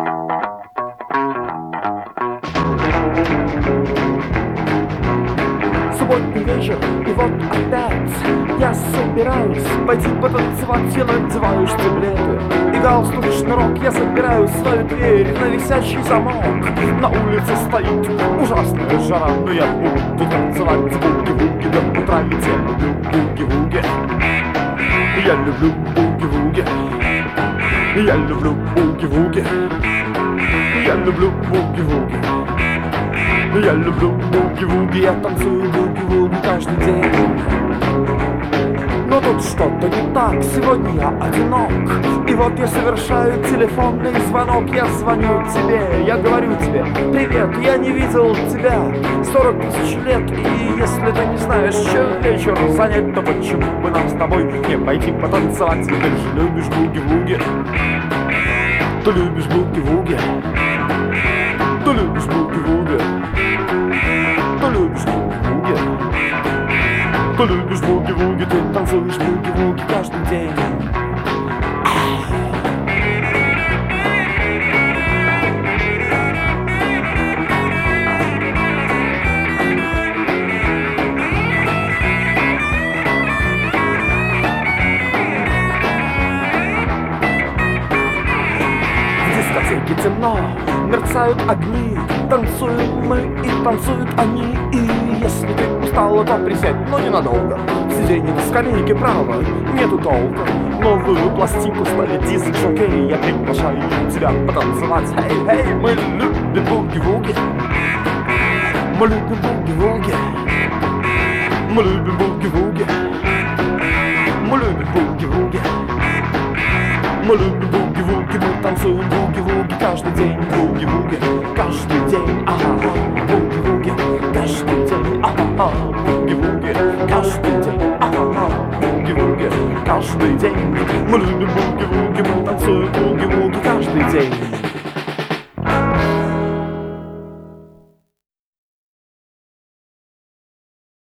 Субботний вечер, и вот опять я собираюсь пойти потанцевать. Я надеваю штиблеты и галстук, шнурок. Я запираю свою дверь на висячий замок. На улице стоит ужасная жара, но я буду танцевать буги-вуги до утра, ведь я люблю буги-вуги. Я люблю буги-вуги. Я люблю буги-вуги. Я люблю буги-вуги. Я люблю буги-вуги, я танцую буги-вуги каждый день. Но тут что-то не так, сегодня я одинок. И вот я совершаю телефонный звонок. Я звоню тебе, я говорю тебе: привет, я не видел тебя 40 тысяч лет. И если ты не знаешь, чем вечер занять, то почему бы нам с тобой не пойти потанцевать? Ты же любишь буги-вуги. Ты любишь буги-вуги. Ты любишь буги-вуги. Ты любишь буги-вуги. Ты любишь буги-вуги. Ты танцуешь буги-вуги каждый день. В дискотеке темно, мерцают огни. Танцуем мы и танцуют они. И если ты устала, то присядь, но ненадолго. Сиденье на скамейке право, нету толка. Новую пластинку ставит диск-жокей. Я приглашаю тебя потанцевать. Эй, мы любим буги-вуги. Мы любим буги-вуги. Мы любим буги-вуги. Мы любим буги-вуги. Мы любим буги-вуги. Мы танцуем буги-вуги каждый день. Буги-вуги каждый день. Ага, буги-вуги каждый день. Ага, буги-вуги каждый день. Ага, буги-вуги каждый день. Мы любим буги-вуги. Мы танцуем буги-вуги каждый день.